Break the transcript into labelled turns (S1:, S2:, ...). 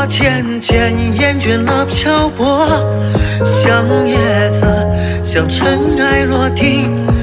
S1: 我渐渐厌倦了漂泊，像叶子，像尘埃落定。